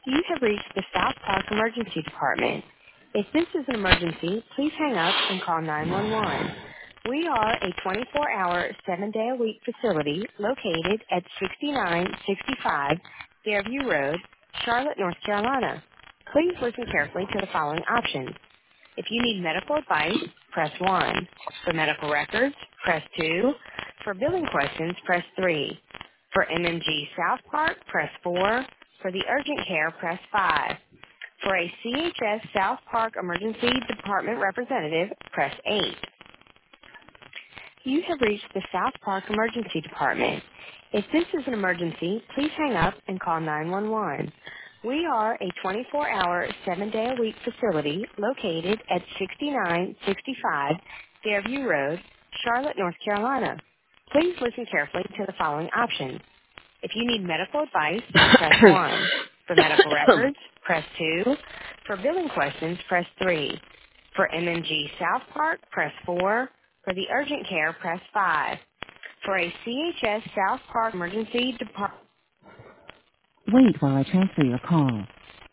You have reached the South Park Emergency Department. If this is an emergency, please hang up and call 911. We are a 24-hour, 7-day-a-week facility located at 6965 Fairview Road, Charlotte, North Carolina. Please listen carefully to the following options. If you need medical advice, press 1. For medical records, press 2. For billing questions, press 3. For MMG South Park, press 4. For the urgent care, press 5. For a CHS South Park Emergency Department representative, press 8. You have reached the South Park Emergency Department. If this is an emergency, please hang up and call 911. We are a 24-hour, 7-day-a-week facility located at 6965 Fairview Road, Charlotte, North Carolina. Please listen carefully to the following options. If you need medical advice, press 1. For medical records, press 2. For billing questions, press 3. For MMG South Park, press 4. For the urgent care, press 5. For a CHS South Park Emergency Department. Wait while I transfer your call.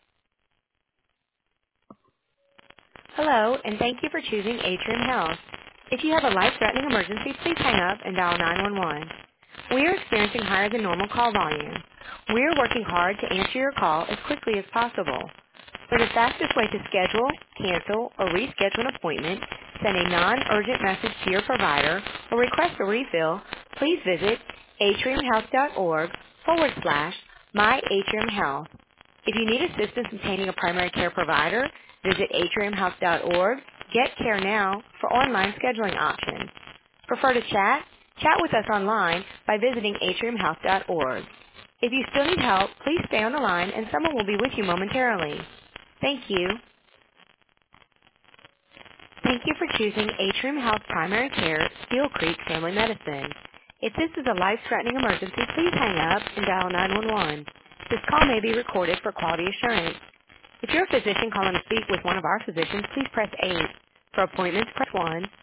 Hello, and thank you for choosing Atrium Health. If you have a life-threatening emergency, please hang up and dial 911. We are experiencing higher than normal call volume. We are working hard to answer your call as quickly as possible. For the fastest way to schedule, cancel, or reschedule an appointment, send a non-urgent message to your provider, or request a refill, please visit atriumhealth.org/myatriumhealth. If you need assistance obtaining a primary care provider, visit atriumhealth.org. Get Care Now for online scheduling options. Prefer to chat? Chat with us online by visiting atriumhealth.org. If you still need help, please stay on the line and someone will be with you momentarily. Thank you. Thank you for choosing Atrium Health Primary Care, Steel Creek Family Medicine. If this is a life-threatening emergency, please hang up and dial 911. This call may be recorded for quality assurance. If you're a physician calling to speak with one of our physicians, please press 8. For appointments, press 1.